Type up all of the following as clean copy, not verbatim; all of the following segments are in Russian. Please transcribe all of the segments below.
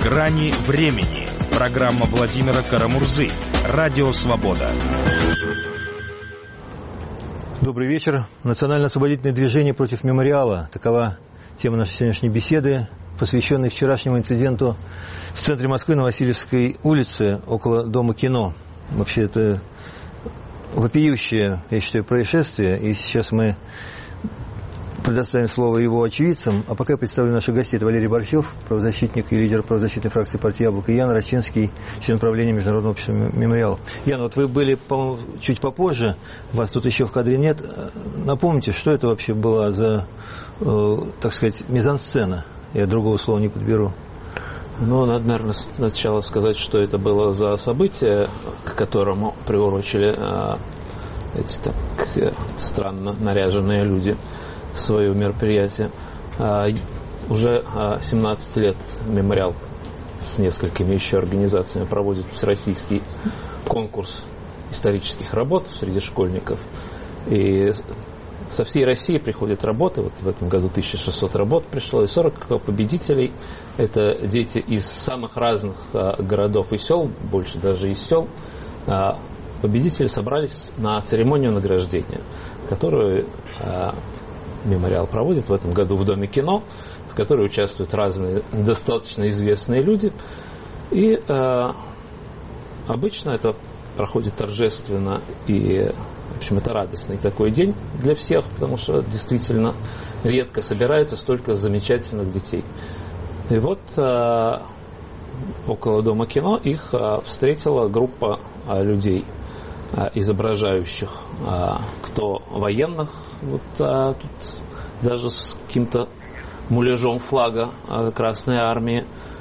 Грани времени. Программа Владимира Карамурзы. Радио Свобода. Добрый вечер. Национально-освободительное движение против мемориала. Такова тема нашей сегодняшней беседы, посвященной вчерашнему инциденту в центре Москвы на Васильевской улице, около Дома кино. Вообще это вопиющее, я считаю, происшествие. И сейчас мы предоставим слово его очевидцам. А пока я представлю наших гостей. Это Валерий Борщев, правозащитник и лидер правозащитной фракции партии «Яблоко», и Ян Рачинский, член правления Международного общества «Мемориал». Ян, вот вы были, по-моему, чуть попозже, вас тут еще в кадре нет. Напомните, что это вообще была за, так сказать, мизансцена? Я другого слова не подберу. Ну, надо, наверное, сначала сказать, что это было за событие, к которому приурочили эти так странно наряженные люди свое мероприятие. Уже 17 лет «Мемориал» с несколькими еще организациями проводит всероссийский конкурс исторических работ среди школьников. И со всей России приходят работы. Вот в этом году 1600 работ пришло, и 40 победителей. Это дети из самых разных городов и сел, больше даже из сел. Победители собрались на церемонию награждения, которую «Мемориал» проводит в этом году в Доме кино, в которой участвуют разные достаточно известные люди. И обычно это проходит торжественно, и, в общем, это радостный такой день для всех, потому что действительно редко собирается столько замечательных детей. И вот около Дома кино их встретила группа людей, изображающих кто военных, вот тут даже с каким-то муляжом флага Красной Армии,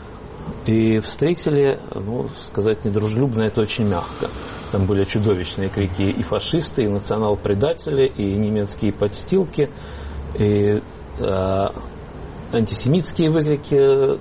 и встретили, ну, сказать недружелюбно, это очень мягко. Там были чудовищные крики и фашисты, и национал-предатели, и немецкие подстилки, и антисемитские выкрики,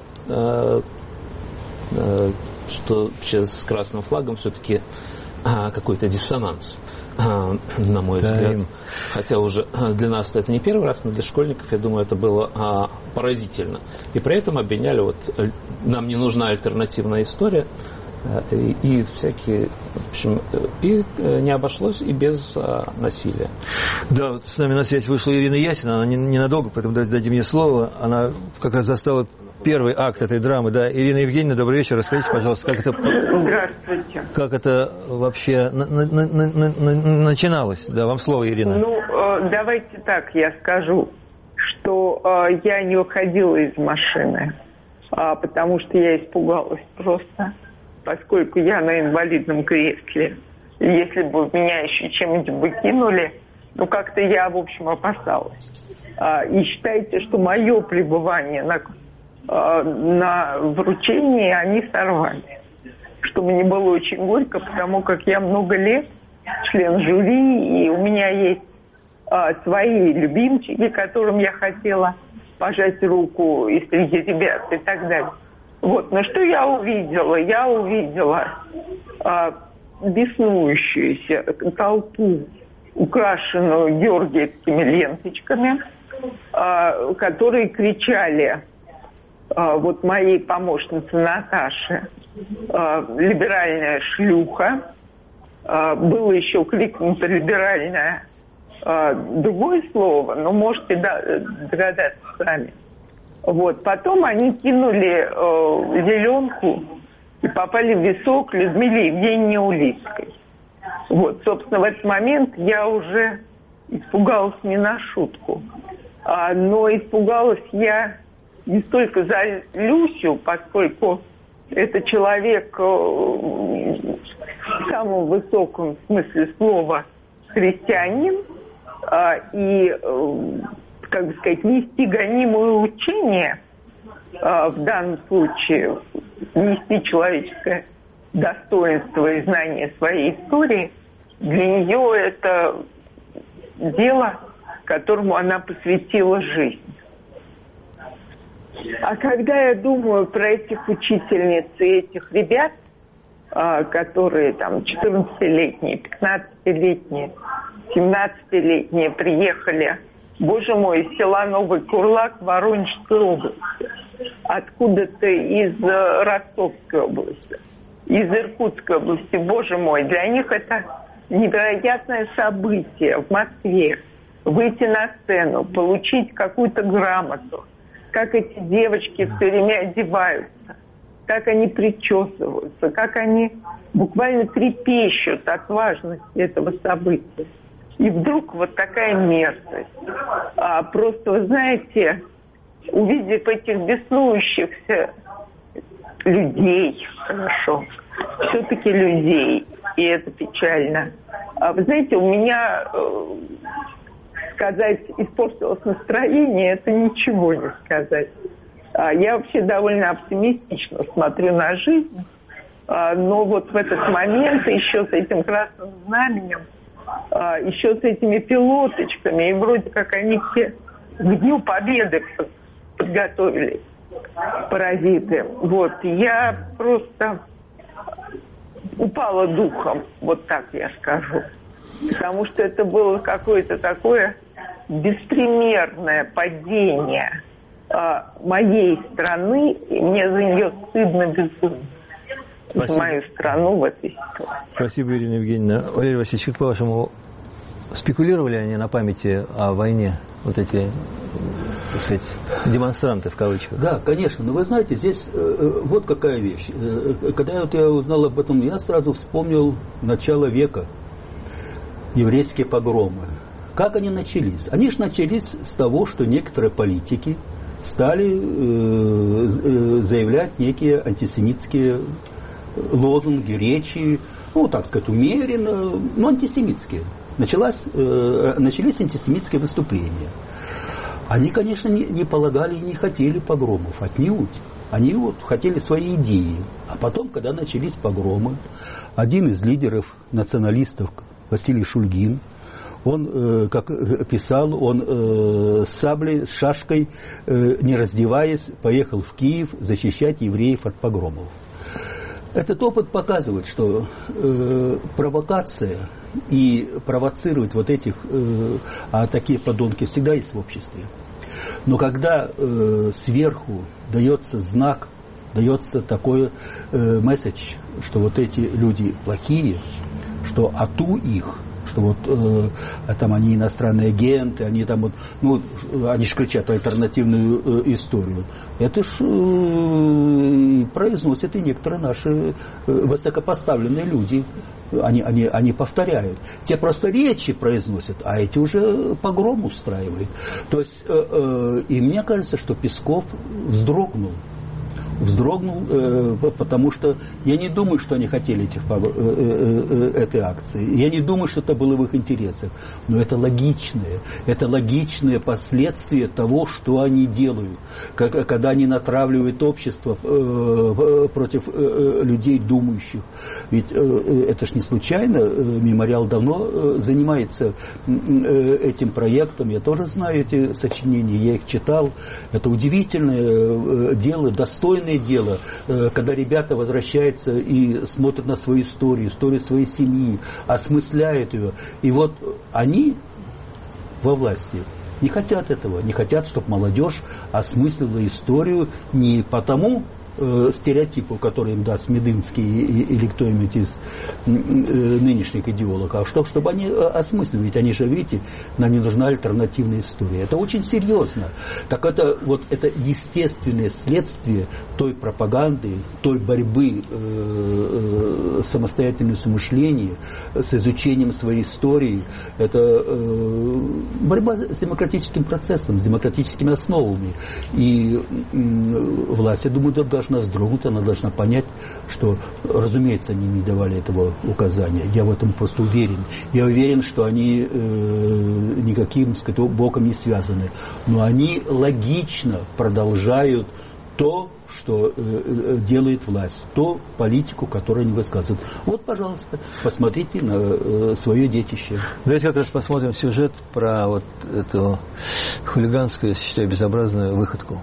что вообще с красным флагом все-таки какой-то диссонанс, на мой взгляд. Хотя уже для нас это не первый раз, но для школьников, я думаю, это было поразительно. И при этом обвиняли, вот, нам не нужна альтернативная история, и всякие, в общем, и не обошлось и без насилия. Да, вот с нами на связь вышла Ирина Ясина, она ненадолго, поэтому дайте мне слово. Она как раз застала первый акт этой драмы. Да, Ирина Евгеньевна, добрый вечер. Расскажите, пожалуйста, как это... Здравствуйте. Как это вообще начиналось? Да, вам слово, Ирина. Ну, давайте так, я скажу, что я не выходила из машины, потому что я испугалась просто, поскольку я на инвалидном кресле. Если бы меня еще чем-нибудь бы кинули, ну, как-то я, в общем, опасалась. И считайте, что мое пребывание на вручении они сорвали. Что мне было очень горько, потому как я много лет член жюри, и у меня есть свои любимчики, которым я хотела пожать руку и среди ребят и так далее. Вот, но что я увидела? Я увидела беснующуюся толпу, украшенную георгиевскими ленточками, которые кричали вот моей помощнице Наташе «либеральная шлюха». Было еще крикнуто «либеральное» другое слово, но можете догадаться сами. Вот. Потом они кинули зеленку и попали в висок Людмиле Евгеньевне Улицкой. Вот. Собственно, в этот момент я уже испугалась не на шутку. Но испугалась я не столько за Люсю, поскольку это человек в самом высоком смысле слова христианин, и, как бы сказать, нести гонимое учение, в данном случае нести человеческое достоинство и знание своей истории, для нее это дело, которому она посвятила жизнь. А когда я думаю про этих учительниц и этих ребят, которые там 14-летние, 15-летние, 17-летние приехали, боже мой, из села Новый Курлак Воронежской области. откуда-то из Ростовской области, из Иркутской области. Боже мой, для них это невероятное событие в Москве. Выйти на сцену, получить какую-то грамоту. Как эти девочки все время одеваются, как они причесываются, как они буквально трепещут от важности этого события. И вдруг вот такая мерзость. Просто, вы знаете, увидев этих беснующихся людей, хорошо, все-таки людей, и это печально. Вы знаете, у меня, сказать, испортилось настроение, это ничего не сказать. Я вообще довольно оптимистично смотрю на жизнь, но вот в этот момент еще с этим красным знаменем, еще с этими пилоточками, и вроде как они все к Дню Победы подготовились, паразиты. Вот, я просто упала духом, вот так я скажу. Потому что это было какое-то такое беспримерное падение моей страны, и мне за нее стыдно безумно. За мою страну в этой ситуации. Спасибо, Ирина Евгеньевна. Валерий Васильевич, как по-вашему, спекулировали они на памяти о войне, вот эти, так сказать, демонстранты в кавычках? Да, конечно. Но вы знаете, здесь вот какая вещь. Когда я узнал об этом, я сразу вспомнил начало века, еврейские погромы. Как они начались? Они же начались с того, что некоторые политики стали заявлять некие антисемитские лозунги, речи, ну, так сказать, умеренно, но антисемитские. Начались антисемитские выступления. Они, конечно, не полагали и не хотели погромов, отнюдь. Они вот хотели свои идеи. А потом, когда начались погромы, один из лидеров националистов, Василий Шульгин, он, как писал, он с саблей, с шашкой, не раздеваясь, поехал в Киев защищать евреев от погромов. Этот опыт показывает, что провокация и провоцировать вот этих, а такие подонки всегда есть в обществе. Но когда сверху дается знак, дается такой месседж, что вот эти люди плохие, что ату их, что вот там они иностранные агенты, они там вот, ну, они же кричат альтернативную историю. Это ж произносят и некоторые наши высокопоставленные люди. Они повторяют. Те просто речи произносят, а эти уже погром устраивают. То есть, и мне кажется, что Песков вздрогнул, потому что я не думаю, что они хотели этой акции. Я не думаю, что это было в их интересах. Но это логичные последствия того, что они делают. Когда они натравливают общество против людей думающих. Ведь это ж не случайно. Мемориал давно занимается этим проектом. Я тоже знаю эти сочинения, я их читал. Это удивительное дело, достойное дело, когда ребята возвращаются и смотрят на свою историю своей семьи, осмысляют ее. И вот они во власти не хотят этого, не хотят, чтобы молодежь осмыслила историю не потому стереотипу, который им даст Медынский или кто-нибудь из нынешних идеологов, а чтобы они осмыслили. Ведь они же, видите, нам не нужна альтернативная история. Это очень серьезно. Так это вот это естественное следствие той пропаганды, той борьбы самостоятельностью мышления, с изучением своей истории. Это борьба с демократическим процессом, с демократическими основами. И власть, я думаю, должна вздрогнуть, она должна понять, что, разумеется, они не давали этого указания. Я в этом просто уверен. Я уверен, что они никаким, так сказать, боком не связаны. Но они логично продолжают то, что делает власть, ту политику, которую они высказывают. Вот, пожалуйста, посмотрите на свое детище. Давайте как раз посмотрим сюжет про вот эту хулиганскую, я считаю, безобразную выходку.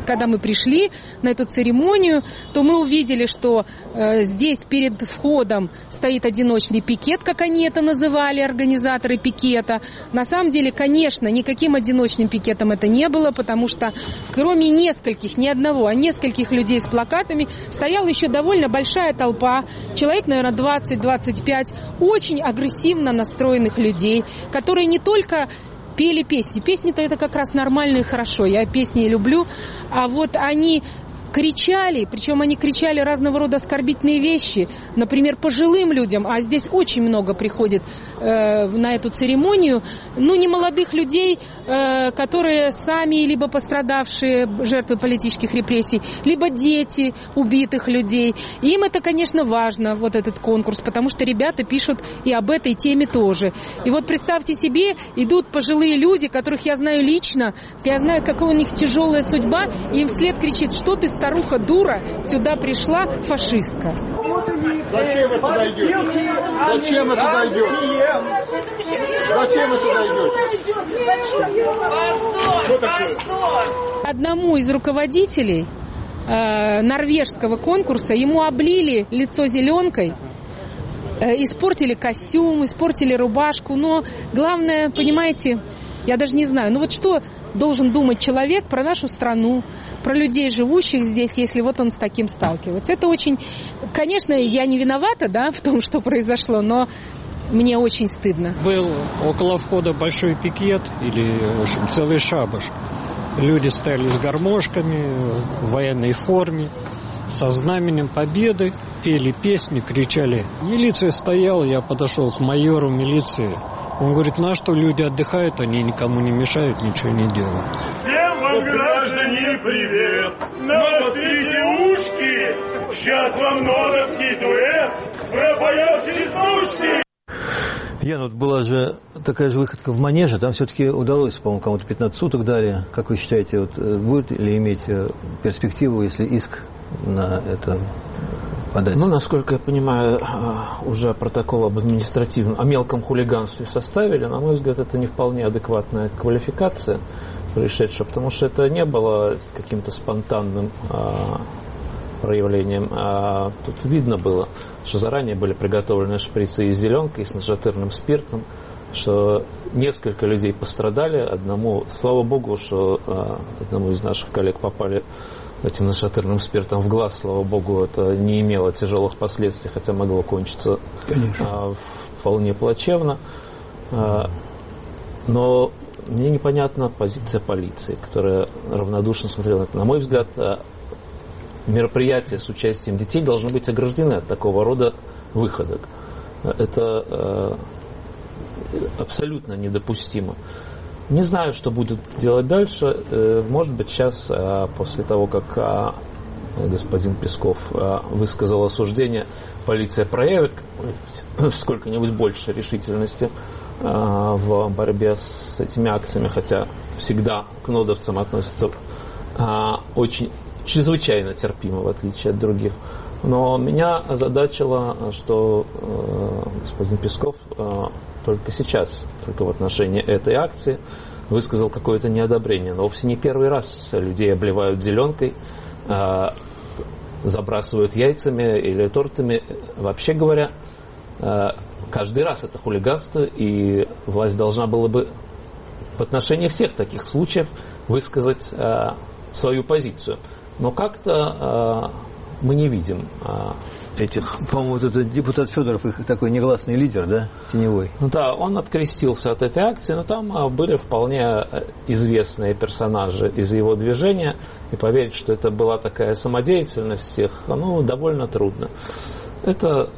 когда мы пришли на эту церемонию, то мы увидели, что здесь перед входом стоит одиночный пикет, как они это называли, организаторы пикета. На самом деле, конечно, никаким одиночным пикетом это не было, потому что кроме нескольких, не одного, а нескольких людей с плакатами стояла еще довольно большая толпа, человек, наверное, 20-25, очень агрессивно настроенных людей, которые не только пели песни. Песни-то это как раз нормально и хорошо, я песни люблю, а вот они кричали, причем они кричали разного рода оскорбительные вещи, например, пожилым людям, а здесь очень много приходит на эту церемонию, не молодых людей, которые сами либо пострадавшие, жертвы политических репрессий, либо дети убитых людей. И им это, конечно, важно, вот этот конкурс, потому что ребята пишут и об этой теме тоже. И вот представьте себе, идут пожилые люди, которых я знаю лично, я знаю, какая у них тяжелая судьба, и им вслед кричит: что ты, старуха дура, сюда пришла фашистка. Зачем вы туда идете? Зачем вы туда идете? Зачем вы туда идете? Одному из руководителей норвежского конкурса ему облили лицо зеленкой, испортили костюм, испортили рубашку. Но главное, понимаете, я даже не знаю, вот что должен думать человек про нашу страну, про людей, живущих здесь, если вот он с таким сталкивается. Это очень... Конечно, я не виновата, в том, что произошло, но мне очень стыдно. Был около входа большой пикет, или, в общем, целый шабаш. Люди стояли с гармошками, в военной форме, со знаменем победы, пели песни, кричали. Милиция стояла, я подошел к майору милиции. Он говорит: на что люди отдыхают, они никому не мешают, ничего не делают. Всем вам, граждане, привет! Навострите ушки! Сейчас вам нодовский дуэт пропоет чистушки! Ян, была же такая же выходка в Манеже, там все-таки удалось, по-моему, кому-то 15 суток дали. Как вы считаете, будет ли иметь перспективу, если иск на это подать? Насколько я понимаю, уже протокол об о мелком хулиганстве составили. На мой взгляд, это не вполне адекватная квалификация происшедшего, потому что это не было каким-то спонтанным проявлением. Тут видно было, что заранее были приготовлены шприцы из зеленкой, с нашатырным спиртом, что несколько людей пострадали. Слава богу, что одному из наших коллег попали этим нашатырным спиртом в глаз. Слава богу, это не имело тяжелых последствий, хотя могло кончиться вполне плачевно. Но мне непонятна позиция полиции, которая равнодушно смотрела на это. На мой взгляд, мероприятия с участием детей должны быть ограждены от такого рода выходок. Это абсолютно недопустимо. Не знаю, что будут делать дальше. Может быть, сейчас, после того, как господин Песков высказал осуждение, полиция проявит сколько-нибудь больше решительности в борьбе с этими акциями, хотя всегда к нодовцам относятся очень чрезвычайно терпимо, в отличие от других. Но меня озадачило, что господин Песков только сейчас, только в отношении этой акции, высказал какое-то неодобрение. Но вовсе не первый раз людей обливают зеленкой, забрасывают яйцами или тортами. Вообще говоря, каждый раз это хулиганство, и власть должна была бы в отношении всех таких случаев высказать свою позицию. Но как-то мы не видим этих... По-моему, вот это депутат Федоров, их такой негласный лидер, да, теневой? Да, он открестился от этой акции, но там были вполне известные персонажи из его движения, и поверить, что это была такая самодеятельность всех, довольно трудно. Это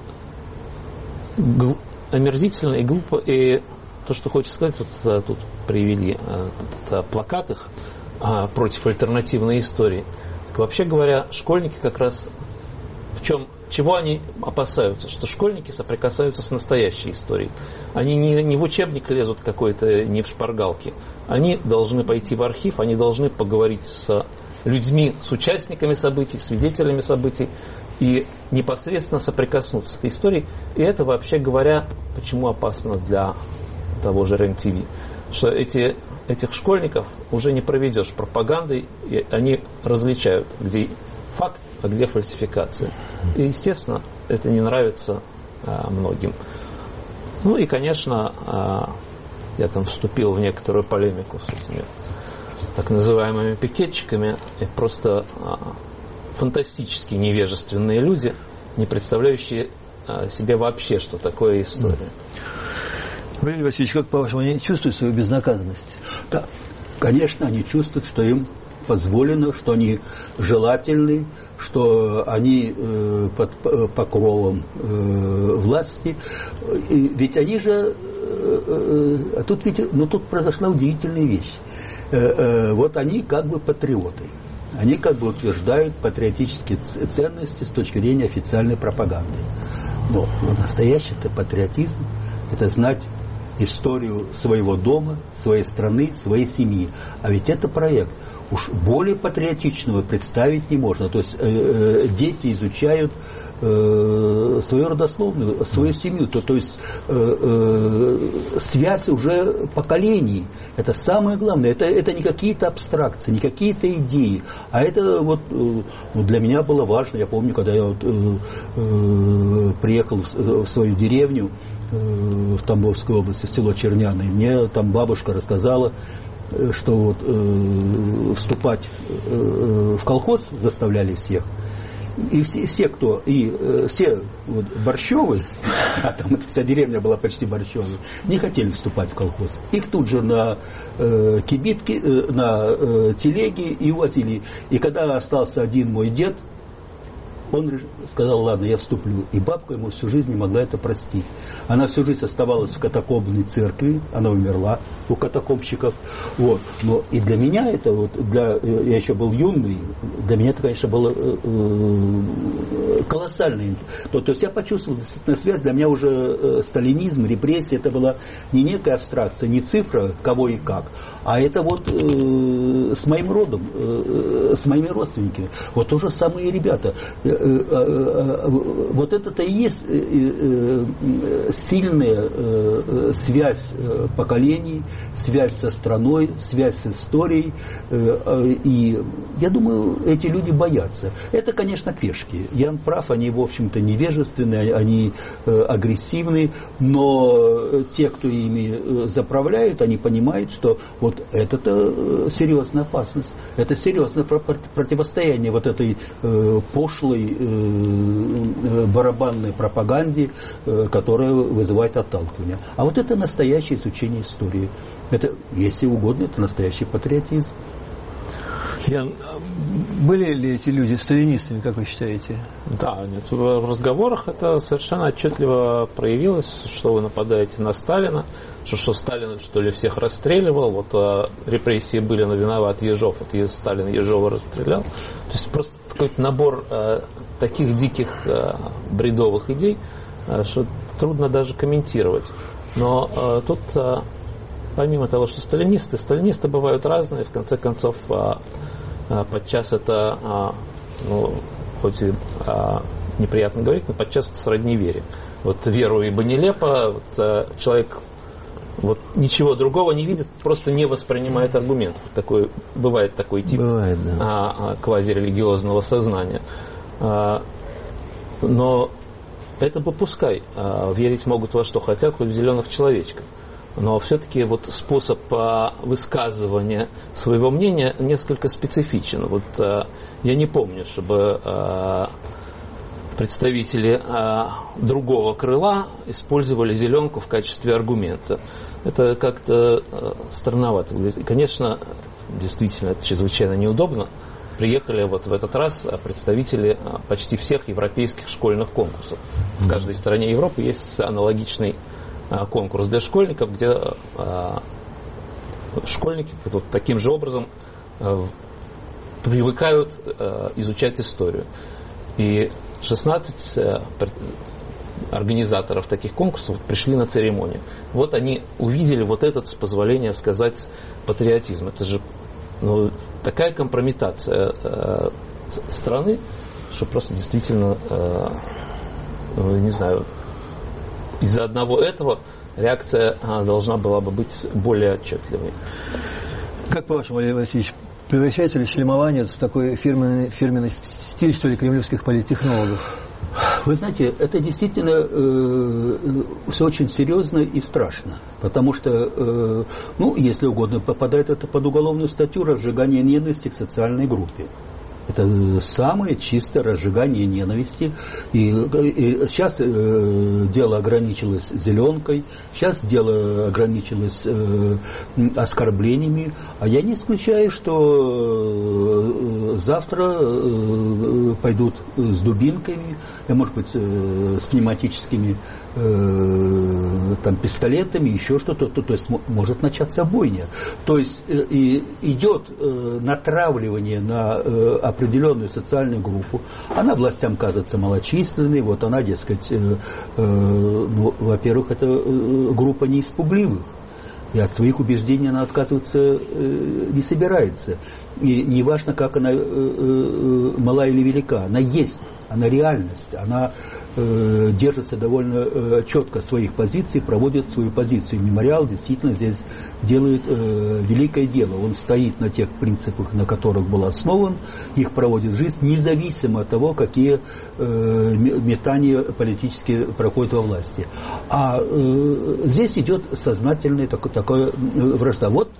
омерзительно и глупо, и то, что хочется сказать, тут привели плакат их против альтернативной истории. Так, вообще говоря, школьники как раз чего они опасаются? Что школьники соприкасаются с настоящей историей. Они не в учебник лезут какой-то, не в шпаргалке. Они должны пойти в архив, они должны поговорить с людьми, с участниками событий, свидетелями событий и непосредственно соприкоснуться с этой историей. И это, вообще говоря, почему опасно для того же РЕН-ТВ. что этих школьников уже не проведешь пропагандой, и они различают, где факт, а где фальсификация. И, естественно, это не нравится многим. Ну и, конечно, я там вступил в некоторую полемику с этими так называемыми пикетчиками, и просто фантастически невежественные люди, не представляющие себе вообще, что такое история. Валерий Васильевич, как, по-вашему, они чувствуют свою безнаказанность? Да, конечно, они чувствуют, что им позволено, что они желательны, что они под покровом власти. И ведь они же... тут произошла удивительная вещь. Вот они как бы патриоты. Они как бы утверждают патриотические ценности с точки зрения официальной пропаганды. Но настоящий-то патриотизм – это знать историю своего дома, своей страны, своей семьи. А ведь это проект. Уж более патриотичного представить не можно. То есть дети изучают свою родословную, свою семью. То есть связь уже поколений. Это самое главное. Это не какие-то абстракции, не какие-то идеи. А это вот для меня было важно. Я помню, когда я приехал в свою деревню в Тамбовской области, в село Черняное, мне там бабушка рассказала, что вот вступать в колхоз заставляли всех. И все вот Борщевы, а там эта вся деревня была почти Борщевой, не хотели вступать в колхоз. Их тут же на кибитке, на телеге и увозили. И когда остался один мой дед, он сказал: ладно, я вступлю. И бабка ему всю жизнь не могла это простить. Она всю жизнь оставалась в катакомбной церкви, она умерла у катакомбщиков. Вот. Но и для меня это, я еще был юный, для меня это, конечно, было колоссально. То есть я почувствовал действительно связь. Для меня уже сталинизм, репрессии, это была не некая абстракция, не цифра, кого и как, а это вот с моим родом, с моими родственниками. Вот то же самое и ребята. Вот это-то и есть сильная связь поколений, связь со страной, связь с историей. И я думаю, эти люди боятся. Это, конечно, пешки. Ян прав, они, в общем-то, невежественные, они агрессивные, но те, кто ими заправляют, они понимают, что вот это-то серьезная опасность. Это серьезное противостояние вот этой пошлой барабанной пропаганде, которая вызывает отталкивание. А вот это настоящее изучение истории. Это, если угодно, это настоящий патриотизм. Ян, были ли эти люди сталинистами, как вы считаете? Да, нет, в разговорах это совершенно отчетливо проявилось, что вы нападаете на Сталина, что Сталин, что ли, всех расстреливал, вот репрессии были, но виноват Ежов, вот Сталин Ежова расстрелял. То есть просто какой-то набор таких диких бредовых идей, что трудно даже комментировать. Но тут, помимо того, что сталинисты бывают разные, в конце концов, подчас это, хоть и неприятно говорить, но подчас это сродни вере. Вот веру ибо нелепо, вот, человек вот ничего другого не видит, просто не воспринимает аргумент. Бывает такой тип квазирелигиозного сознания. Но это бы пускай. Верить могут во что хотят, хоть в зеленых человечков. Но все-таки вот способ высказывания своего мнения несколько специфичен. Вот я не помню, чтобы представители другого крыла использовали зеленку в качестве аргумента. Это как-то странновато выглядит. И, конечно, действительно, это чрезвычайно неудобно. Приехали вот в этот раз представители почти всех европейских школьных конкурсов. В каждой стране Европы есть аналогичный конкурс для школьников, где школьники вот таким же образом привыкают изучать историю. И 16 организаторов таких конкурсов пришли на церемонию. Вот они увидели вот этот, с позволения сказать, патриотизм. Это же такая компрометация страны, что просто действительно, не знаю, из-за одного этого реакция должна была бы быть более отчетливой. Как по-вашему, Валерий Васильевич, превращается ли шлемование в такой фирменный стиль, что ли, кремлевских политтехнологов? Вы знаете, это действительно все очень серьезно и страшно, потому что, если угодно, попадает это под уголовную статью разжигания ненависти к социальной группе. Это самое чистое разжигание ненависти. И сейчас дело ограничилось зеленкой, сейчас дело ограничилось оскорблениями. А я не исключаю, что завтра пойдут с дубинками, может быть, с пневматическими пистолетами, еще что-то. То есть может начаться бойня. То есть идет натравливание на определенную социальную группу. Она властям кажется малочисленной. Вот она, дескать, во-первых, это группа не из пугливых. И от своих убеждений она отказываться не собирается. И не важно, как она мала или велика. Она есть. Она реальность, она держится довольно четко своих позиций, проводит свою позицию. Мемориал действительно здесь делает великое дело. Он стоит на тех принципах, на которых был основан, их проводит в жизнь, независимо от того, какие метания политические проходят во власти. А здесь идет сознательная такая вражда. Вот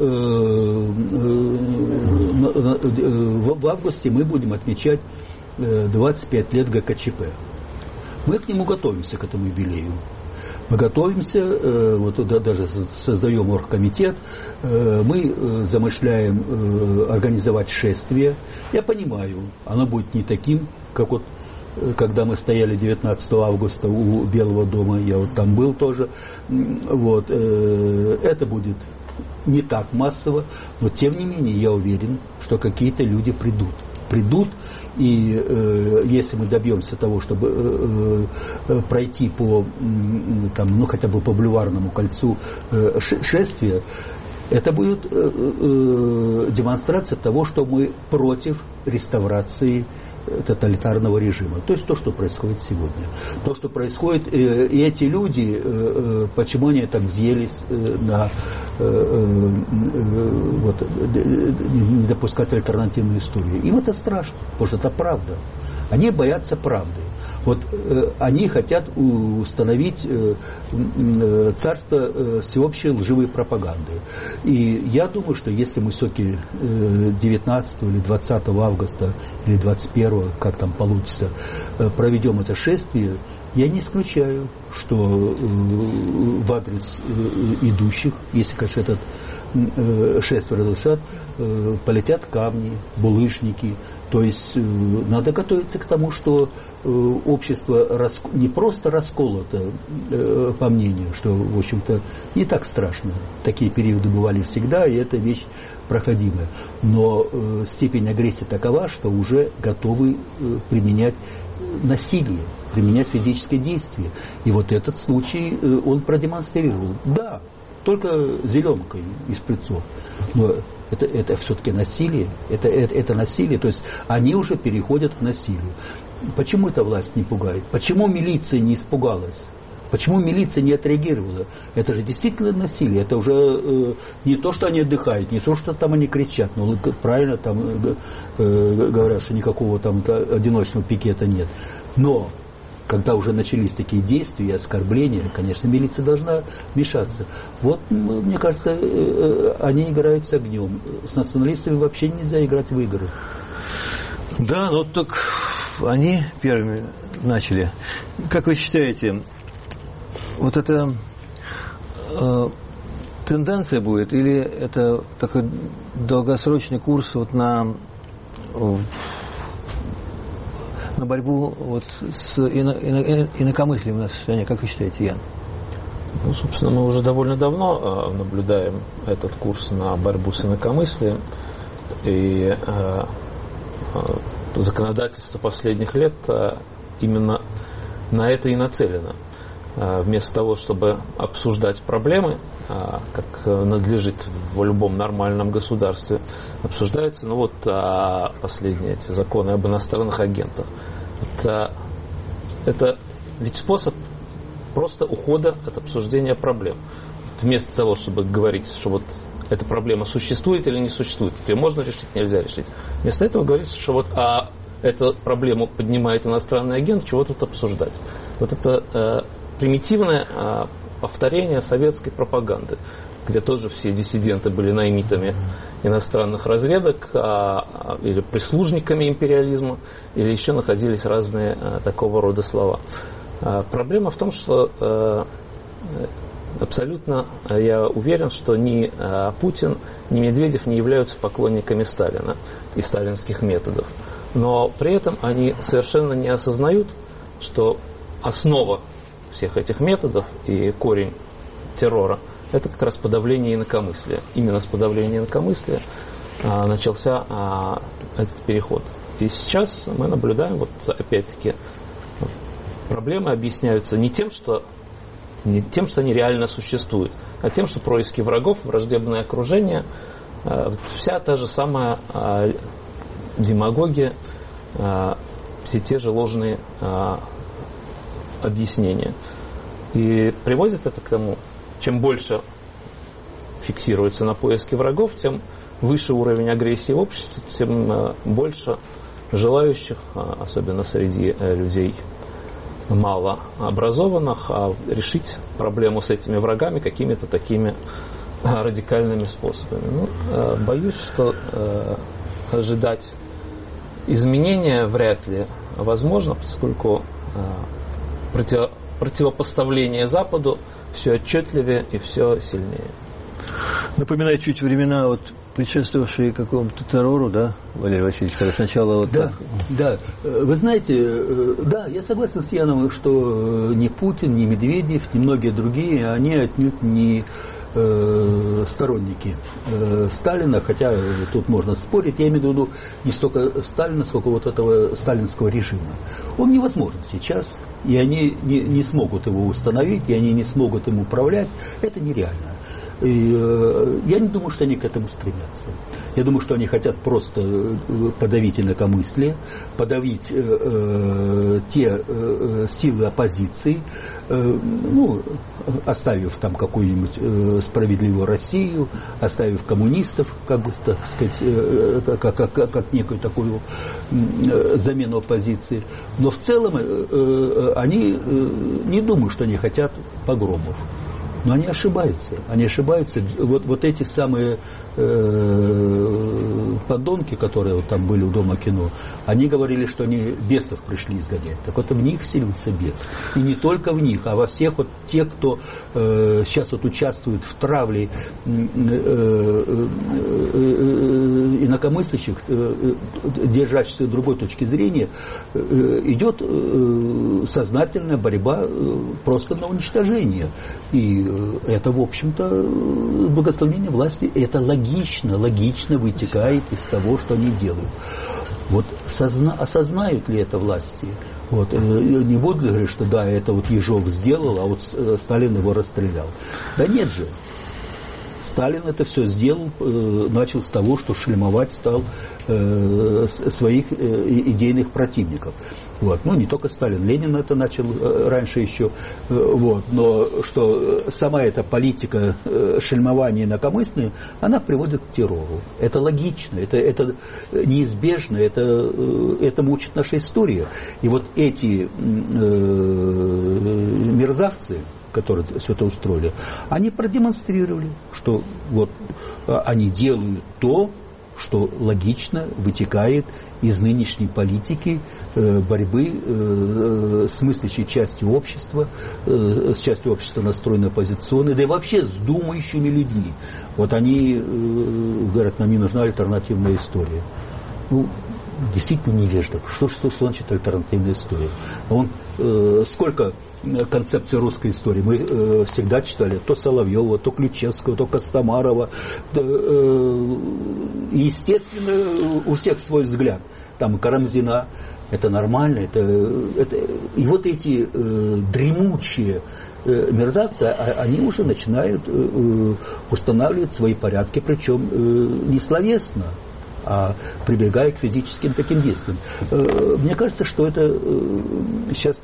в августе мы будем отмечать 25 лет ГКЧП. Мы к нему готовимся, к этому юбилею. Мы готовимся, даже создаем оргкомитет, мы замышляем организовать шествие. Я понимаю, оно будет не таким, как когда мы стояли 19 августа у Белого дома, я там был тоже. Это будет не так массово, но тем не менее я уверен, что какие-то люди придут, и если мы добьемся того, чтобы пройти хотя бы по Бульварному кольцу шествия, это будет демонстрация того, что мы против реставрации тоталитарного режима. То есть то, что происходит сегодня. То, что происходит, и эти люди, почему они так взъелись на не допускать альтернативную историю. Им это страшно, потому что это правда. Они боятся правды. Они хотят установить царство всеобщей лживой пропаганды. И я думаю, что если мы все-таки 19 или 20 августа или 21, как там получится, проведем это шествие, я не исключаю, что в адрес идущих, если, конечно, этот шествие разрешат, полетят камни, булыжники. То есть надо готовиться к тому, что общество не просто расколото, по мнению, что, в общем-то, не так страшно. Такие периоды бывали всегда, и это вещь проходимая. Но степень агрессии такова, что уже готовы применять насилие, применять физическое действие. И этот случай он продемонстрировал. Да, только зеленкой из шприцов. Но это все-таки насилие. Это насилие. То есть они уже переходят к насилию. Почему эта власть не пугает? Почему милиция не испугалась? Почему милиция не отреагировала? Это же действительно насилие. Это уже не то, что они отдыхают, не то, что там они кричат. Но правильно там говорят, что никакого там одиночного пикета нет. Но когда уже начались такие действия и оскорбления, конечно, милиция должна вмешаться. Мне кажется, они играют с огнем. С националистами вообще нельзя играть в игры. Да, так они первыми начали. Как вы считаете, это тенденция будет, или это такой долгосрочный курс на борьбу с инакомыслием в нашей стране? Как вы считаете, Ян? Собственно, мы уже довольно давно наблюдаем этот курс на борьбу с инакомыслием. И законодательство последних лет именно на это и нацелено. Вместо того, чтобы обсуждать проблемы, как надлежит в любом нормальном государстве, обсуждается, последние эти законы об иностранных агентах. Это ведь способ просто ухода от обсуждения проблем. Вместо того, чтобы говорить, что вот эта проблема существует или не существует, ее можно решить, нельзя решить. Вместо этого говорится, что вот эту проблему поднимает иностранный агент, чего тут обсуждать. Вот это примитивное повторение советской пропаганды, где тоже все диссиденты были наймитами иностранных разведок или прислужниками империализма, или еще находились разные такого рода слова. Проблема в том, что абсолютно я уверен, что ни Путин, ни Медведев не являются поклонниками Сталина и сталинских методов. Но при этом они совершенно не осознают, что основа всех этих методов и корень террора – это как раз подавление инакомыслия. Именно с подавления инакомыслия начался этот переход. И сейчас мы наблюдаем, вот опять-таки, проблемы объясняются не тем, что они реально существуют, а тем, что происки врагов, враждебное окружение, вся та же самая демагогия, все те же ложные объяснения. И приводит это к тому, чем больше фиксируется на поиске врагов, тем выше уровень агрессии в обществе, тем больше желающих, особенно среди людей мало образованных, решить проблему с этими врагами какими-то такими радикальными способами. Боюсь, что ожидать изменения вряд ли возможно, поскольку противопоставление Западу все отчетливее и все сильнее. Напоминает чуть времена, предшествовавшие какому-то террору, да, Валерий Васильевич, когда сначала Да. Вы знаете, да, я согласен с Яном, что ни Путин, ни Медведев, ни многие другие, они отнюдь не сторонники Сталина, хотя тут можно спорить, я имею в виду не столько Сталина, сколько вот этого сталинского режима. Он невозможен сейчас, и они не смогут его установить, и они не смогут им управлять, это нереально. И я не думаю, что они к этому стремятся. Я думаю, что они хотят просто подавить инакомыслие, подавить те силы оппозиции, оставив там какую-нибудь справедливую Россию, оставив коммунистов, как бы, так сказать, как некую такую замену оппозиции. Но в целом они не думают, что они хотят погромов. Но они ошибаются. Вот эти самые подонки, которые там были у Дома кино, они говорили, что они бесов пришли изгонять. Так вот в них вселился бес. И не только в них, а во всех тех, кто сейчас участвует в травле инакомыслящих, держащихся другой точки зрения, идет сознательная борьба просто на уничтожение. И это, в общем-то, благословение власти, это логично вытекает из того, что они делают. Вот осознают ли это власти? Не будут ли говорить, что да, это Ежов сделал, а Сталин его расстрелял? Да нет же. Сталин это все сделал, начал с того, что шельмовать стал своих идейных противников. Не только Сталин, Ленин это начал раньше еще. Но что сама эта политика шельмования инакомыслия, она приводит к террору. Это логично, это неизбежно, этому учит наша история. И вот эти мерзавцы, которые все это устроили, они продемонстрировали, что они делают то, что логично вытекает из нынешней политики борьбы с мыслящей частью общества, с частью общества, настроенной оппозиционной, да и вообще с думающими людьми. Они говорят, нам не нужна альтернативная история. Действительно невежда. Что значит альтернативная история? Сколько концепций русской истории мы всегда читали, то Соловьева, то Ключевского, то Костомарова. И, естественно, у всех свой взгляд. Там Карамзина. Это нормально. И вот эти дремучие мерзавцы, они уже начинают устанавливать свои порядки, причем не словесно, а прибегая к физическим таким действиям. Мне кажется, что это сейчас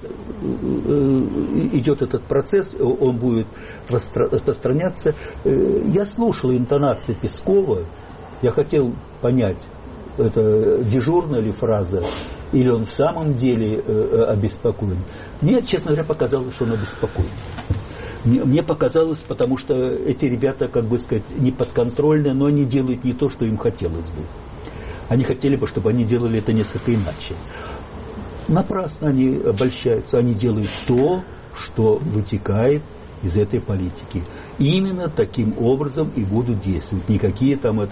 идет этот процесс, он будет распространяться. Я слушал интонации Пескова, я хотел понять, это дежурная ли фраза, или он в самом деле обеспокоен. Мне, честно говоря, показалось, что он обеспокоен. Мне показалось, потому что эти ребята, как бы сказать, не подконтрольны, но они делают не то, что им хотелось бы. Они хотели бы, чтобы они делали это несколько иначе. Напрасно они обольщаются, они делают то, что вытекает из этой политики. И именно таким образом и будут действовать. Никакие там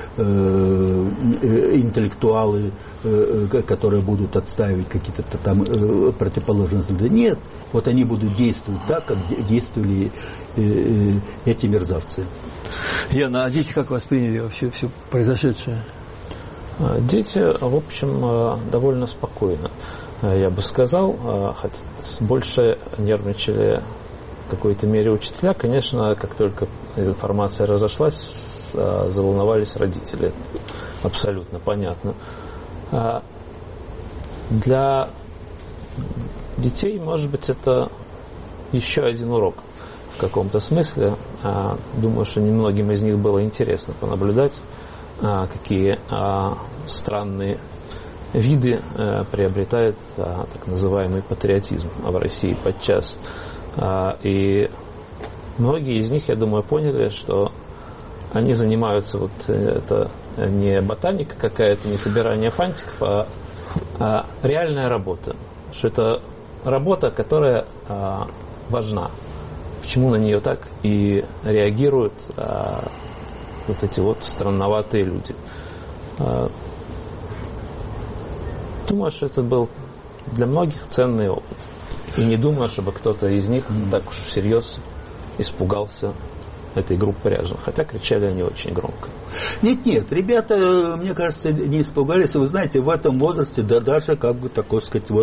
интеллектуалы, которые будут отстаивать какие-то там противоположные взгляды. Нет, вот они будут действовать так, как действовали эти мерзавцы. Яна, а дети как восприняли вообще все произошедшее? Дети, в общем, довольно спокойно, я бы сказал, хотя больше нервничали в какой-то мере учителя. Конечно, как только информация разошлась, заволновались родители. Это абсолютно понятно. Для детей, может быть, это еще один урок в каком-то смысле. Думаю, что немногим из них было интересно понаблюдать, какие странные виды приобретает так называемый патриотизм в России подчас. И многие из них, я думаю, поняли, что они занимаются, вот это не ботаника какая-то, не собирание фантиков, а реальная работа. Что это работа, которая важна. Почему на нее так и реагируют вот эти вот странноватые люди. Думаю, что это был для многих ценный опыт. И не думаю, чтобы кто-то из них так уж всерьез испугался этой группы ряженых. Хотя кричали они очень громко. Нет, ребята, мне кажется, не испугались. Вы знаете, в этом возрасте, да, даже, как бы, такой сказать, вот...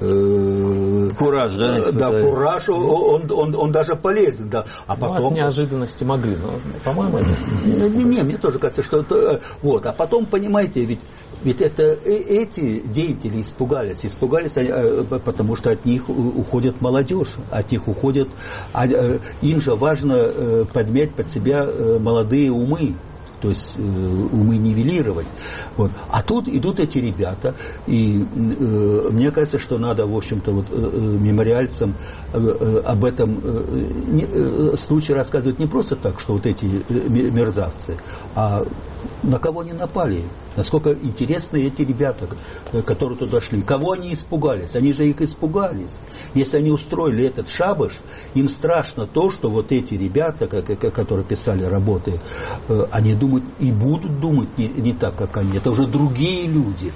кураж, да? Да, кураж, он даже полезен, да. А потом... от неожиданности могли, но, по-моему... Не, мне тоже кажется, что это... Вот, а потом, понимаете, ведь это эти деятели испугались, потому что от них уходит молодежь, от них уходят... Им же важно подмять под себя молодые умы, то есть умы нивелировать. Вот. А тут идут эти ребята, и мне кажется, что надо, в общем-то, вот, мемориальцам об этом случае рассказывать не просто так, что вот эти мерзавцы, а на кого они напали, насколько интересны эти ребята, которые туда шли, кого они испугались, они же их испугались. Если они устроили этот шабаш, им страшно то, что вот эти ребята, которые писали работы, они думают и будут думать не так, как они. Это уже другие люди.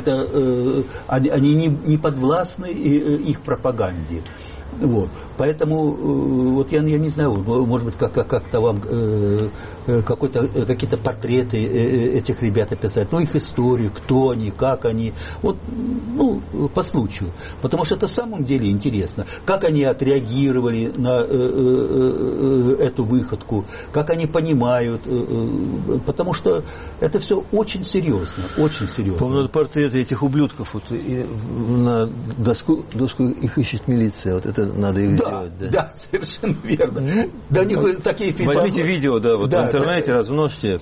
Они не подвластны их пропаганде. Вот. Поэтому вот я не знаю, может быть, как-то вам какие-то портреты этих ребят описать, ну, их историю, кто они, как они, вот, ну, по случаю. Потому что это в самом деле интересно, как они отреагировали на эту выходку, как они понимают, потому что это все очень серьезно, очень серьезно. По-моему, портреты этих ублюдков, вот, на доску их ищет милиция, вот это надо их сделать. Да, совершенно верно. Да, у них такие писания. Возьмите видео, да, вот в интернете, размножьте.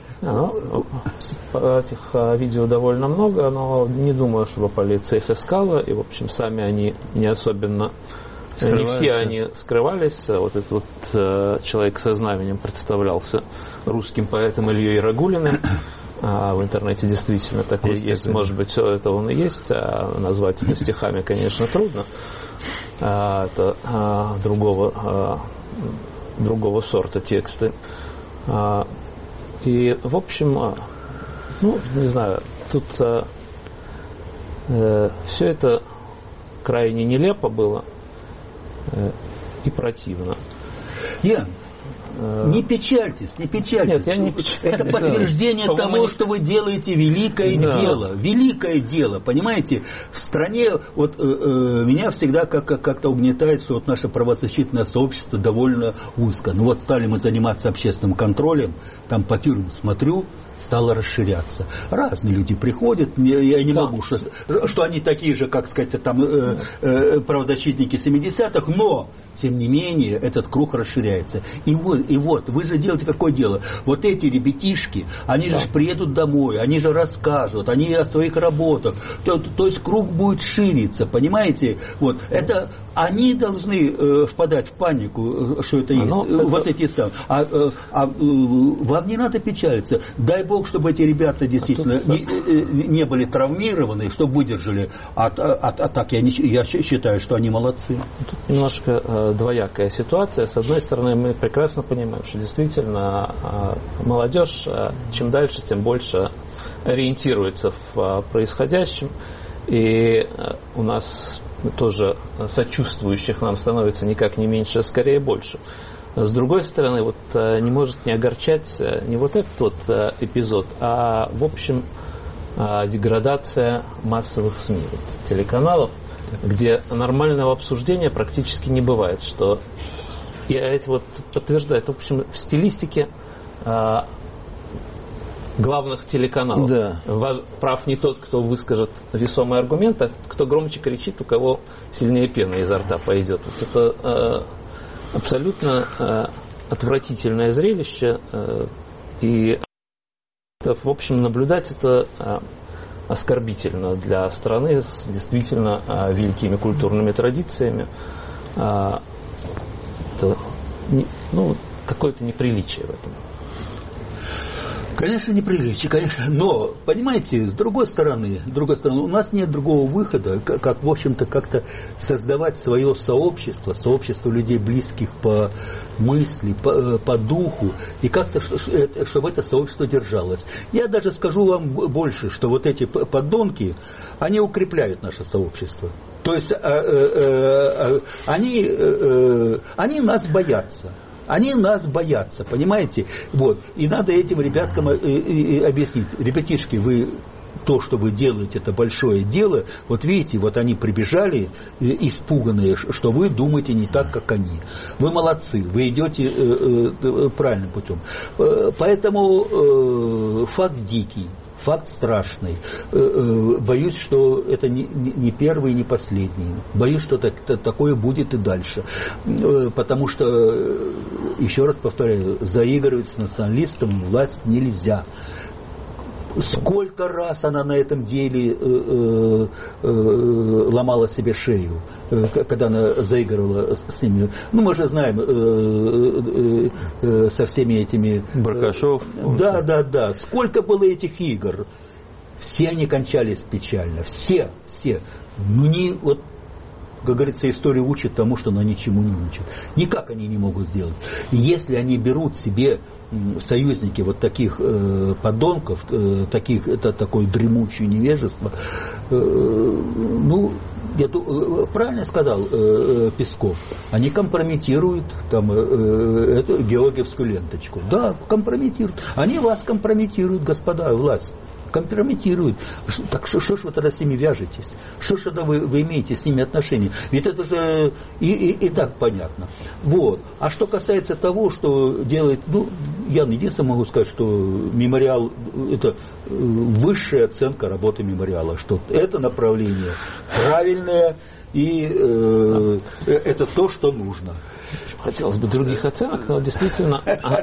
Этих видео довольно много, но не думаю, чтобы полиция их искала, и, в общем, сами они не особенно... Не все они скрывались. Вот этот вот человек со знаменем представлялся русским поэтом Ильей Рагулиным. В интернете действительно такой есть. Может быть, все это он и есть, а назвать это стихами, конечно, трудно. Это другого сорта тексты. И, в общем, ну, не знаю, тут все это крайне нелепо было и противно. Ян, не печальтесь, не печальтесь. Нет, я не печальтесь. Это подтверждение того, что вы делаете великое дело. Великое дело, понимаете? В стране, вот меня всегда как-то угнетает, что вот наше правозащитное сообщество довольно узко. Ну вот стали мы заниматься общественным контролем, там по тюрьмам смотрю, стало расширяться. Разные люди приходят, я не могу, что они такие же, как сказать, там правозащитники 70-х, но, тем не менее, этот круг расширяется. И вот, вы же делаете какое дело? Вот эти ребятишки, они же приедут домой, они же расскажут, они о своих работах. То есть круг будет шириться, понимаете? Вот, это они должны впадать в панику, что это есть. Вот эти самые. Вам не надо печалиться. Дай Бог, чтобы эти ребята действительно не были травмированы, чтобы выдержали от атак. Я считаю, что они молодцы. Тут немножко двоякая ситуация. С одной стороны, мы прекрасно понимаем, что действительно молодежь чем дальше, тем больше ориентируется в происходящем. И у нас тоже сочувствующих нам становится никак не меньше, а скорее больше. С другой стороны, вот не может не огорчать не вот этот вот эпизод, а в общем деградация массовых СМИ, телеканалов, где нормального обсуждения практически не бывает, что и эти вот подтверждают, в общем, в стилистике главных телеканалов. Да. Прав не тот, кто выскажет весомые аргументы, а кто громче кричит, у кого сильнее пена изо рта пойдет. Вот это абсолютно отвратительное зрелище, и это, в общем, наблюдать это оскорбительно для страны с действительно великими культурными традициями. Это какое-то неприличие в этом. Конечно, неприличие, конечно. Но, понимаете, с другой стороны, у нас нет другого выхода, как в общем-то, как-то создавать свое сообщество людей, близких по мысли, по духу, и как-то, чтобы это сообщество держалось. Я даже скажу вам больше, что вот эти подонки, они укрепляют наше сообщество. То есть они нас боятся. Они нас боятся, понимаете? Вот. И надо этим ребяткам объяснить. Ребятишки, вы то, что вы делаете, это большое дело. Вот видите, вот они прибежали, испуганные, что вы думаете не так, как они. Вы молодцы, вы идете правильным путем. Поэтому факт дикий. Факт страшный. Боюсь, что это не первый и не последний. Боюсь, что такое будет и дальше. Потому что, еще раз повторяю, заигрывать с националистом власть нельзя. Сколько раз она на этом деле ломала себе шею, когда она заигрывала с ними. Ну, мы же знаем со всеми этими... Баркашов. Да. Сколько было этих игр. Все они кончались печально. Все. Ну, вот, как говорится, история учит тому, что она ничему не учит. Никак они не могут сделать. И если они берут себе союзники вот таких подонков, это такое дремучее невежество, я правильно сказал Песков, они компрометируют там, эту георгиевскую ленточку. Да, компрометируют. Они вас компрометируют, господа, власть. Компрометируют. Так что ж вы тогда с ними вяжетесь? Что ж тогда вы имеете с ними отношения? Ведь это же и так понятно. Вот. А что касается того, что делает... я единственное могу сказать, что мемориал – это высшая оценка работы мемориала. Что это направление правильное, и это то, что нужно. Хотелось бы других оценок, но действительно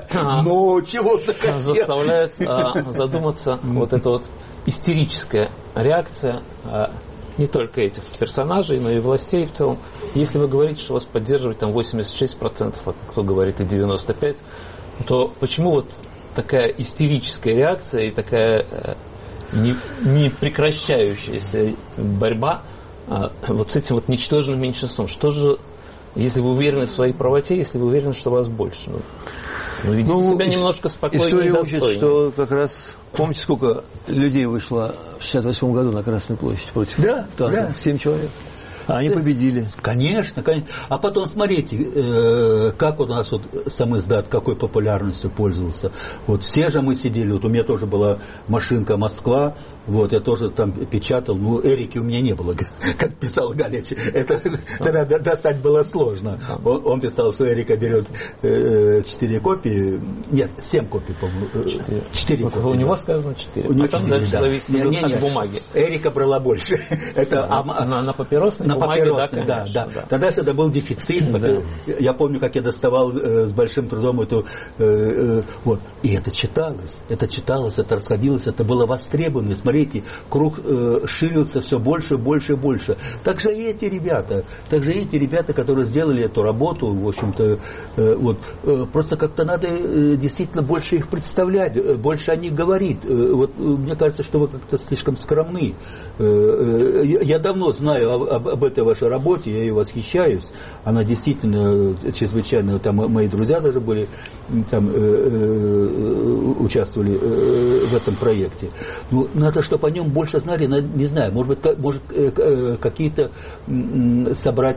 заставляет задуматься вот эта вот истерическая реакция не только этих персонажей, но и властей в целом. Если вы говорите, что вас поддерживает там 86%, а кто говорит и 95%, то почему вот такая истерическая реакция и такая не прекращающаяся борьба вот с этим вот ничтожным меньшинством? Что же, если вы уверены в своей правоте, если вы уверены, что вас больше? Ведите себя немножко спокойнее. История учит, что как раз... Помните, сколько людей вышло в 1968 году на Красную площадь против? Да. 7 человек. Они победили. Конечно, конечно. А потом смотрите, как у нас вот самиздат, какой популярностью пользовался. Вот все же мы сидели, вот у меня тоже была машинка «Москва», вот, я тоже там печатал, ну, Эрики у меня не было, как писал Галич, это тогда достать было сложно. Он писал, что Эрика берет 4 копии, нет, 7 копий, по-моему, 4 копии. У него сказано 4, у него потом 4, дальше да. зависит от бумаги. Эрика брала больше. Это, на папиросной бумаге, папиросной, да, да. Тогда же это был дефицит. Да. Я помню, как я доставал с большим трудом эту... вот. И это читалось, это расходилось, это было востребовано. Смотрите, круг ширился все больше, больше и больше. Также и эти ребята, которые сделали эту работу, в общем-то, вот, просто как-то надо действительно больше их представлять, больше о них говорить. Вот, мне кажется, что вы как-то слишком скромны. Я давно знаю об этой вашей работе, я ее восхищаюсь. Она действительно чрезвычайно, там мои друзья даже были, там участвовали в этом проекте. Ну, надо, чтобы о нем больше знали, не знаю, может какие-то собрать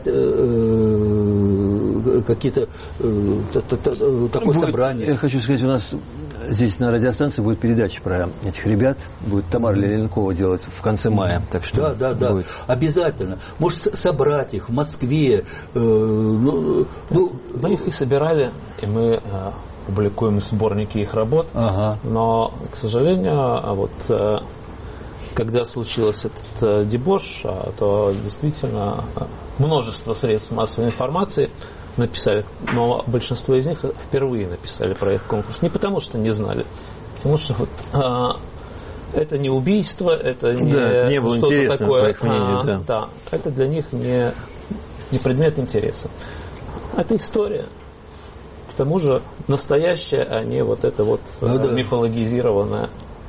какие-то такое собрание. Я хочу сказать, у нас здесь на радиостанции будет передача про этих ребят, будет Тамара Леленкова делать в конце мая. Так что да, обязательно. Может, собрать их в Москве. Мы их и собирали, и мы публикуем сборники их работ. Ага. Но, к сожалению, вот когда случился этот дебош, то действительно множество средств массовой информации написали, но большинство из них впервые написали про этот конкурс. Не потому, что не знали, потому что вот, это не убийство, это не было что-то такое. По их мнению, да, это для них не предмет интереса. Это история. К тому же настоящая, а не вот это вот мифологизированное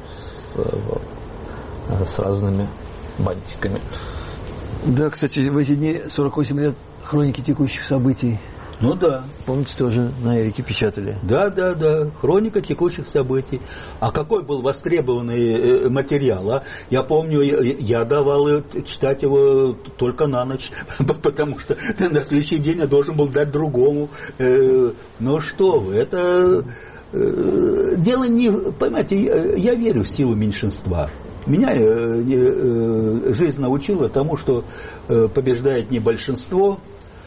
с разными бантиками. Да, кстати, в эти дни 48 лет хроники текущих событий. Ну да. Помните, тоже на Эрике печатали. Да. Хроника текущих событий. А какой был востребованный материал, а? Я помню, я давал читать его только на ночь, потому что на следующий день я должен был дать другому. Ну что вы, это... Дело не... Понимаете, я верю в силу меньшинства. Меня жизнь научила тому, что побеждает не большинство,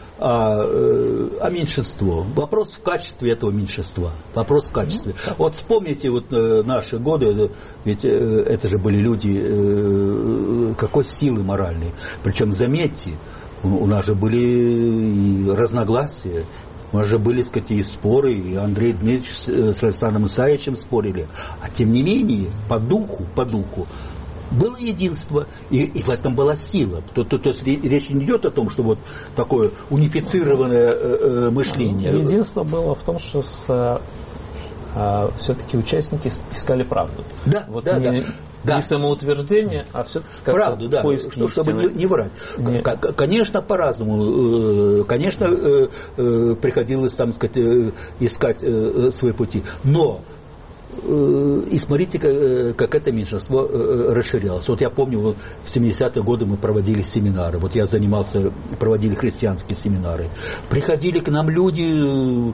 а меньшинство. Вопрос в качестве этого меньшинства. Вопрос в качестве. Вот вспомните вот наши годы, ведь это же были люди какой силы моральной. Причем, заметьте, у нас же были и разногласия. У нас же были, так сказать, и споры, и Андрей Дмитриевич с Александром Исаевичем спорили. А тем не менее, по духу было единство, и в этом была сила. То есть речь не идет о том, что вот такое унифицированное мышление. Единство было в том, что все-таки участники искали правду. Да, вот да. Не самоутверждение, а все-таки правду, да, чтобы не врать. Конечно, по-разному. Конечно, приходилось, там сказать, искать свои пути. Но и смотрите, как это меньшинство расширялось. Вот я помню, в 70-е годы мы проводили семинары. Вот я проводили христианские семинары. Приходили к нам люди,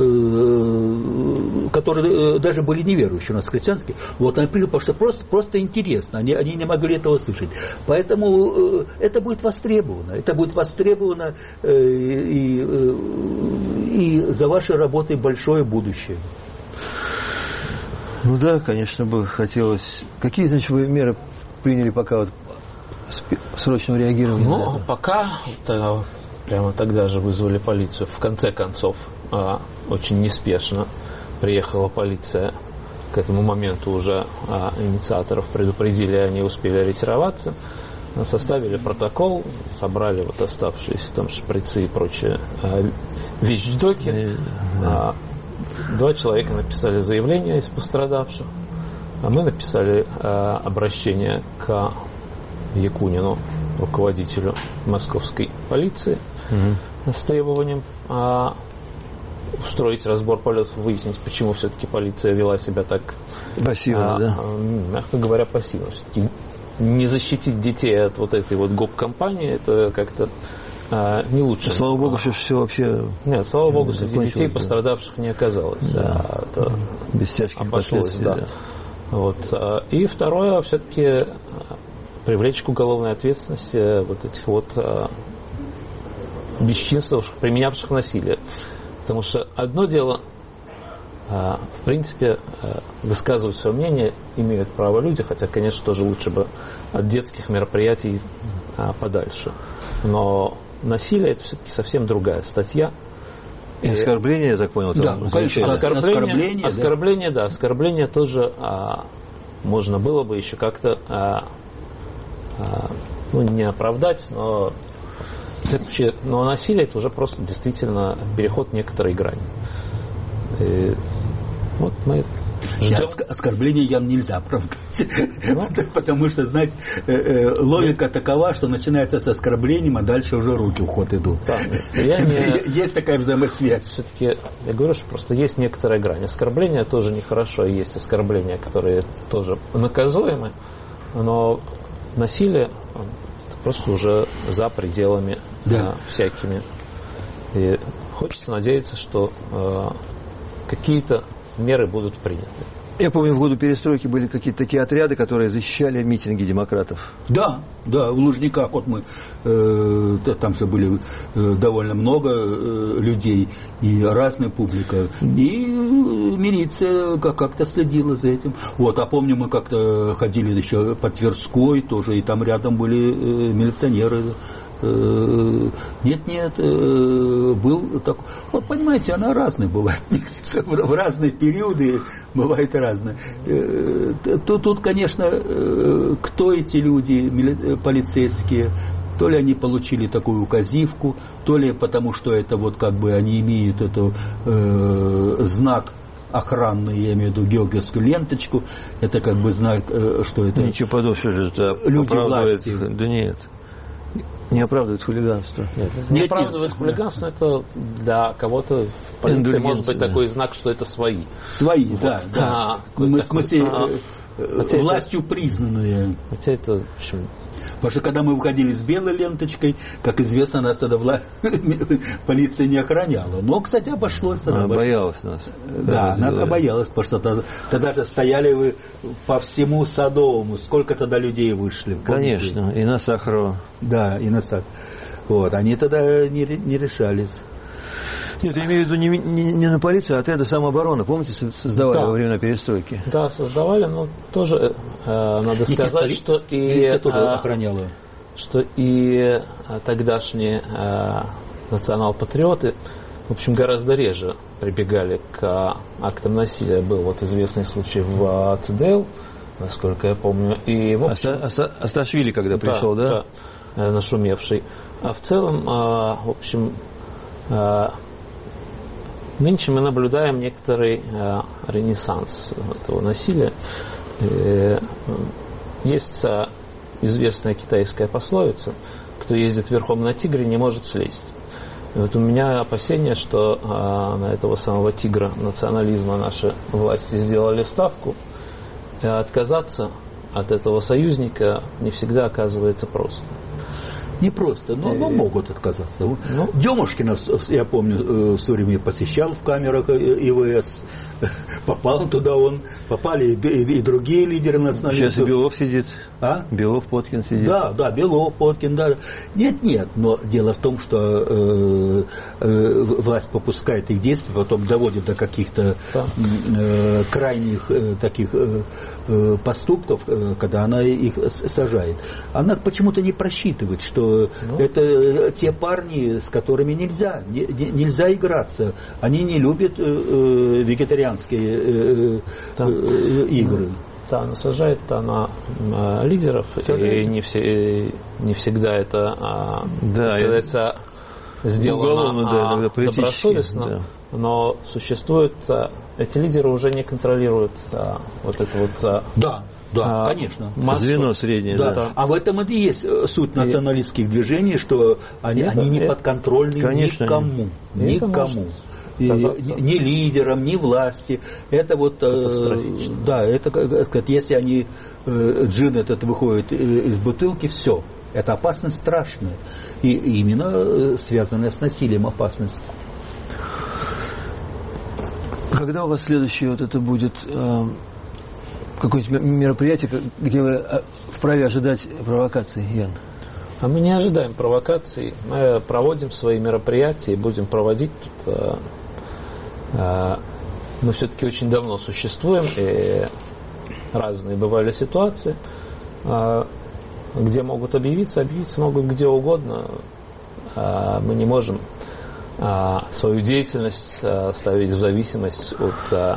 которые даже были неверующие у нас христианские. Вот они пришли, потому что просто интересно. Они не могли этого слышать. Поэтому это будет востребовано. Это будет востребовано, и за вашей работой большое будущее. Ну да, конечно, бы хотелось. Какие, значит, вы меры приняли пока вот срочного реагирования? Ну, пока прямо тогда же вызвали полицию. В конце концов, очень неспешно приехала полиция. К этому моменту уже инициаторов предупредили, они успели ретироваться. Составили протокол, собрали вот оставшиеся там шприцы и прочие вещдоки. 2 человека написали заявление из пострадавших, а мы написали обращение к Якунину, руководителю московской полиции, с требованием устроить разбор полетов, выяснить, почему все-таки полиция вела себя так пассивно, мягко говоря, пассивно. Все-таки не защитить детей от вот этой вот гоп-компании, это как-то не лучше. Слава богу, что все вообще... Нет, слава богу, среди детей пострадавших не оказалось. Да. Это без всяких последствий. Да. Вот. И второе, все-таки привлечь к уголовной ответственности вот этих вот бесчинствовавших, применявших насилие. Потому что одно дело, в принципе, высказывать свое мнение имеют право люди, хотя, конечно, тоже лучше бы от детских мероприятий подальше. Но насилие – это все-таки совсем другая статья. И оскорбление, я так понял, да, там конечно, оскорбление тоже можно было бы еще как-то не оправдать, но насилие – это уже просто действительно переход некоторой грани. И вот мы ждем. Оскорбление нельзя оправдать. Потому что, знаете, логика такова, что начинается с оскорблением, а дальше уже руки в ход идут. Есть такая взаимосвязь. Все-таки я говорю, что просто есть некоторая грань. Оскорбление тоже нехорошо. Есть оскорбления, которые тоже наказуемы, но насилие это просто уже за пределами всякими. И хочется надеяться, что какие-то меры будут приняты. Я помню, в годы перестройки были какие-то такие отряды, которые защищали митинги демократов. Да, в Лужниках вот мы, там же были довольно много людей и разная публика. И милиция как-то следила за этим. Вот, а помню, мы как-то ходили еще по Тверской тоже, и там рядом были милиционеры. Нет, был так. Вот понимаете, она разная бывает. В разные периоды бывает разная. Тут, конечно, кто эти люди, полицейские, то ли они получили такую указивку, то ли потому, что это вот как бы они имеют это знак охранный, я имею в виду георгиевскую ленточку, это как бы знак, что это ничего подобного, это люди власти. Да нет. Не оправдывает хулиганство. Не оправдывает хулиганство, это для кого-то в полиции может быть такой знак, что это свои. Свои, вот. Да. В смысле, властью признанные. Хотя это, в общем... Потому что когда мы выходили с белой ленточкой, как известно, нас тогда полиция не охраняла. Но, кстати, обошлось. Она боялась нас. Да, она боялась, потому что тогда же стояли вы по всему Садовому. Сколько тогда людей вышли? Конечно, и на Сахарова. Да, и на Сахарова. Вот, они тогда не решались. Нет, я имею в виду не на полицию, а отряды самообороны. Помните, создавали во время перестройки? Да, создавали, но тоже надо сказать, что и охраняла. Что и тогдашние национал-патриоты, в общем, гораздо реже прибегали к актам насилия. Был вот известный случай в ЦДЛ, насколько я помню. И, в общем, Асташвили, когда пришел, да? Да, нашумевший. А в целом, в общем... Нынче мы наблюдаем некоторый ренессанс этого насилия. Есть известная китайская пословица: кто ездит верхом на тигре, не может слезть. И вот у меня опасение, что на этого самого тигра национализма наши власти сделали ставку, и отказаться от этого союзника не всегда оказывается просто. Не просто, но могут отказаться. Демушкина, я помню, в свое время посещал в камерах ИВС, попал туда попали и другие лидеры националистов. Сейчас и Белов сидит. А? Белов, Поткин сидит. Да, Белов, Поткин, да. Нет, но дело в том, что власть попускает их действия, потом доводит до каких-то крайних таких поступков, когда она их сажает. Она почему-то не просчитывает, что это те парни, с которыми нельзя играться. Они не любят вегетарианские игры. Да, она сажает на лидеров, и не всегда это сделано добросовестно, но существует, эти лидеры уже не контролируют вот это вот... Да, конечно. Звено среднее. Да. А в этом и есть суть националистских движений, что они не подконтрольны никому. ни лидерам, ни власти. Это вот, да, это если они, джин этот выходит из бутылки, все. Это опасность страшная. И именно связанная с насилием опасность. Когда у вас следующее вот это будет какое-нибудь мероприятие, где вы вправе ожидать провокаций, Ян? А мы не ожидаем провокаций. Мы проводим свои мероприятия и будем проводить тут. Мы все-таки очень давно существуем, и разные бывали ситуации, где могут объявиться могут где угодно. Мы не можем свою деятельность ставить в зависимость от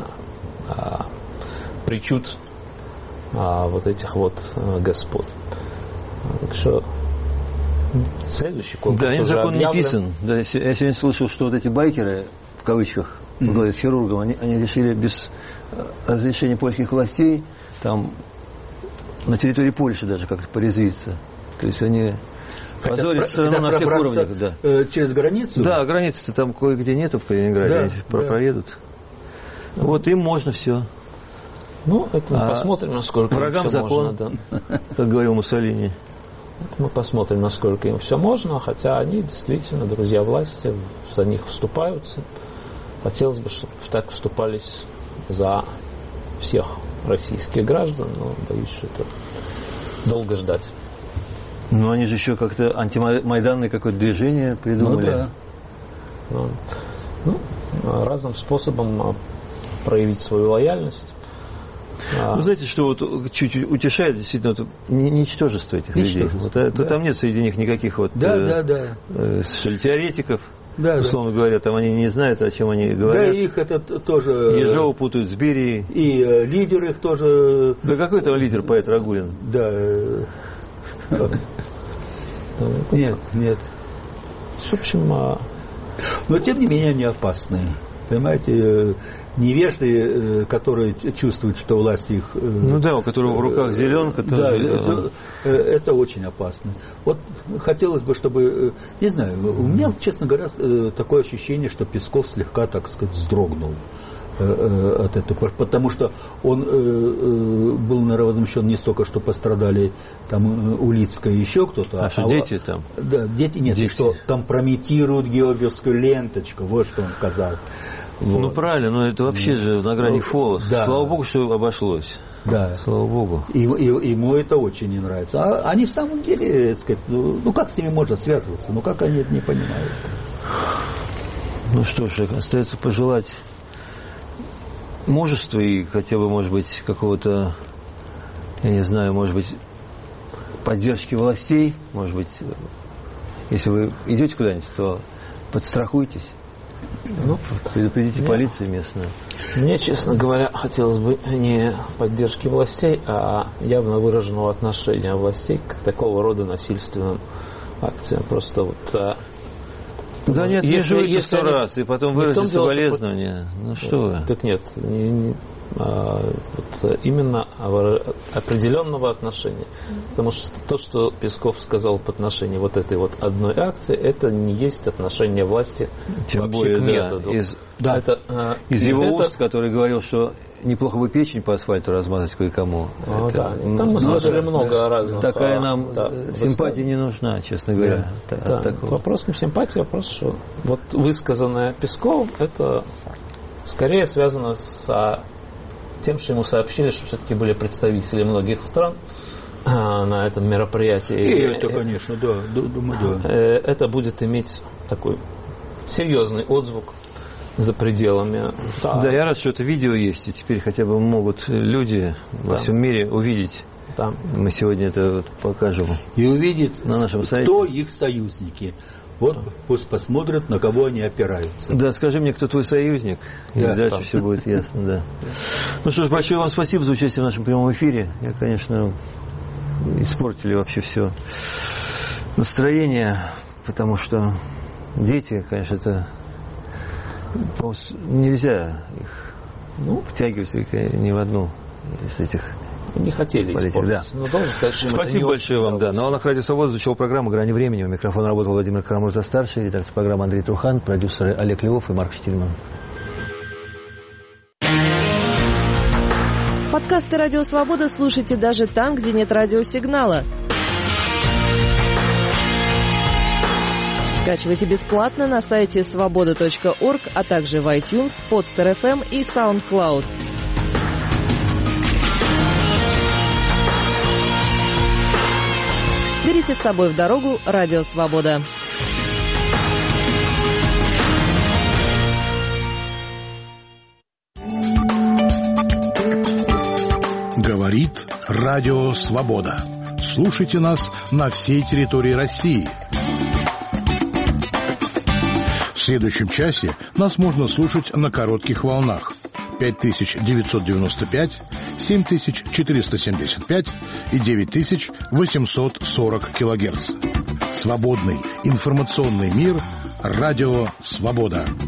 причуд вот этих вот господ. Так что следующий конкурс. Да, уже закон объявлен. не писан. Да, я сегодня слышал, что вот эти байкеры, в кавычках, во главе с хирургом, они решили без разрешения польских властей там на территории Польши даже как-то порезвиться. То есть они позорят страну на всех уровнях. Да. Через границу? Да, границы-то там кое-где нету в Калининграде, да, они проедут. Вот им можно все. Ну, это мы посмотрим, насколько врагам все закон, можно. Да. Как говорил Муссолини. Это мы посмотрим, насколько им все можно, хотя они действительно друзья власти, за них вступаются. Хотелось бы, чтобы так вступались за всех российских граждан, но боюсь, что это долго ждать. Ну, они же еще как-то антимайданное какое-то движение придумали. Ну, да. Разным способом проявить свою лояльность. Вы знаете, что вот чуть утешает действительно вот, ничтожество этих людей. Вот, да. Там нет среди них никаких вот теоретиков, условно говоря, там они не знают, о чем они говорят. Да, их это тоже... Ежова путают с Берией. И лидер их тоже... Да какой там лидер, поэт Рагулин? Да. Нет. В общем... Но тем не менее они опасные. Понимаете, невежды, которые чувствуют, что власть их... Ну да, у которого в руках зеленка. Да, это очень опасно. Вот хотелось бы, чтобы... Не знаю, у меня, честно говоря, такое ощущение, что Песков слегка, так сказать, вздрогнул от этого, потому что он был, наверное, возмущен не столько, что пострадали там Улицкая и еще кто-то. А что дети там? Да, дети нет, дети. Что компрометируют георгиевскую ленточку, вот что он сказал. Вот. Ну правильно, но это вообще же на грани фола. Да. Слава Богу, что обошлось. Да. Слава Богу. И ему это очень не нравится. А они в самом деле, так сказать, ну как с ними можно связываться? Ну как они это не понимают? Ну что ж, остается пожелать мужества и хотя бы, может быть, какого-то, я не знаю, может быть, поддержки властей. Может быть, если вы идете куда-нибудь, то подстрахуйтесь. Ну, предупредите полицию местную. Мне, честно говоря, хотелось бы не поддержки властей, а явно выраженного отношения властей к такого рода насильственным акциям. Просто вот... Да нет, не жуйте 100 раз, и потом выразите соболезнования. Ну что вы. Так нет, вот именно определенного отношения. Потому что то, что Песков сказал по отношению вот этой вот одной акции, это не есть отношение власти тем вообще более, к методу. Из его уст, который говорил, что неплохо бы печень по асфальту размазать кое-кому. Там мы слышали много разных. Такая нам симпатия не нужна, честно говоря. Вопрос не в симпатии, вопрос, что вот высказанное Песковым, это скорее связано с тем, что ему сообщили, что все-таки были представители многих стран на этом мероприятии. И это, конечно, да, думаю, да. Это будет иметь такой серьезный отзвук за пределами. Да, я рад, что это видео есть, и теперь хотя бы могут люди во всем мире увидеть. Мы сегодня это вот покажем. И увидеть, на нашем сайте, кто их союзники. Вот пусть посмотрят, на кого они опираются. Да, скажи мне, кто твой союзник, и дальше все будет ясно, да. Ну что ж, большое вам спасибо за участие в нашем прямом эфире. Я, конечно, испортили вообще все настроение, потому что дети, конечно, это нельзя их втягивать ни в одну из этих не хотели испортить. Да. Но должен сказать, что спасибо большое вам. Да. На Радио Свобода звучала программа «Грани времени». У микрофона работал Владимир Карамурза-старший, редактор программы Андрей Трухан, продюсеры Олег Львов и Марк Штильман. Подкасты «Радио Свобода» слушайте даже там, где нет радиосигнала. Скачивайте бесплатно на сайте svoboda.org, а также в iTunes, Podster FM и SoundCloud. Берите с собой в дорогу «Радио Свобода». Говорит Радио Свобода. Слушайте нас на всей территории России. В следующем часе нас можно слушать на коротких волнах 5995, 7475 и 9840 килогерц. Свободный информационный мир. Радио Свобода.